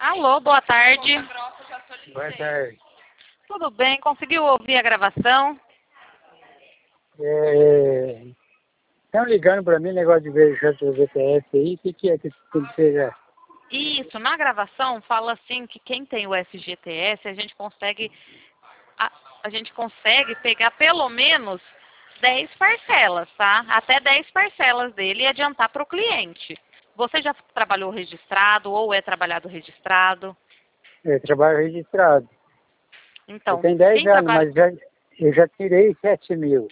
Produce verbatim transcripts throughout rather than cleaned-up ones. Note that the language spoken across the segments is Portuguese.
Alô, boa tarde. Boa tarde. Tudo bem? Conseguiu ouvir a gravação? É, estão ligando para mim, negócio de ver o G P S aí, o que, que é que tem que pegar? Isso, na gravação fala assim que quem tem o F G T S, a gente consegue a, a gente consegue pegar pelo menos dez parcelas, tá? Até dez parcelas dele e adiantar para o cliente. Você já trabalhou registrado ou é trabalhado registrado? Eu trabalho registrado. Eu Então, tenho dez quem anos, trabalha... mas já, eu já tirei sete mil.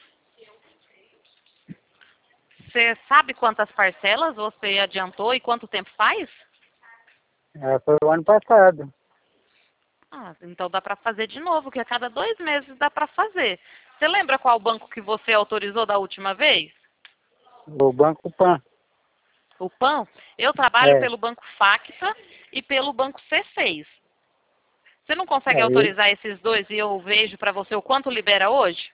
Você sabe quantas parcelas você adiantou e quanto tempo faz? Ah, foi o ano passado. Ah, então dá para fazer de novo, que a cada dois meses dá para fazer. Você lembra qual banco que você autorizou da última vez? O Banco Pan. O PAN? Eu trabalho É. pelo Banco Facta e pelo Banco C seis. Você não consegue Aí, autorizar esses dois e eu vejo para você o quanto libera hoje?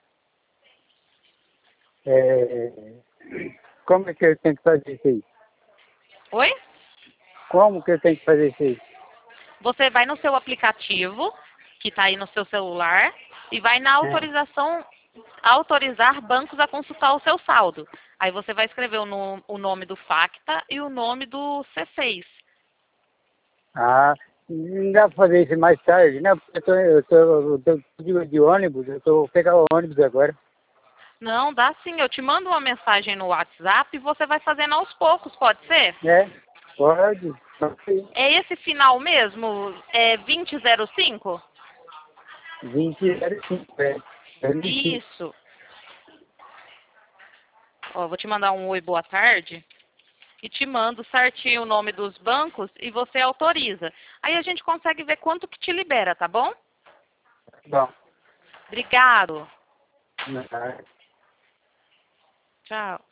é, como é que eu tenho que fazer isso aí? Oi? Como que eu tenho que fazer isso aí? Você vai no seu aplicativo, que está aí no seu celular, e vai na É. autorização, autorizar bancos a consultar o seu saldo. Aí você vai escrever o, no, o nome do Facta e o nome do C seis. Ah, não dá para fazer isso mais tarde, né? Porque eu tô, eu tô, eu tô de, de ônibus, eu tô vou pegar o ônibus agora. Não, dá sim. Eu te mando uma mensagem no WhatsApp e você vai fazendo aos poucos, pode ser? É, pode. Pode. É esse final mesmo? É vinte zero cinco? vinte e cinco, é. É mentira. Isso. Ó, vou te mandar um oi, boa tarde. E te mando certinho o nome dos bancos e você autoriza. Aí a gente consegue ver quanto que te libera, tá bom? Bom, Obrigado. não. Tchau.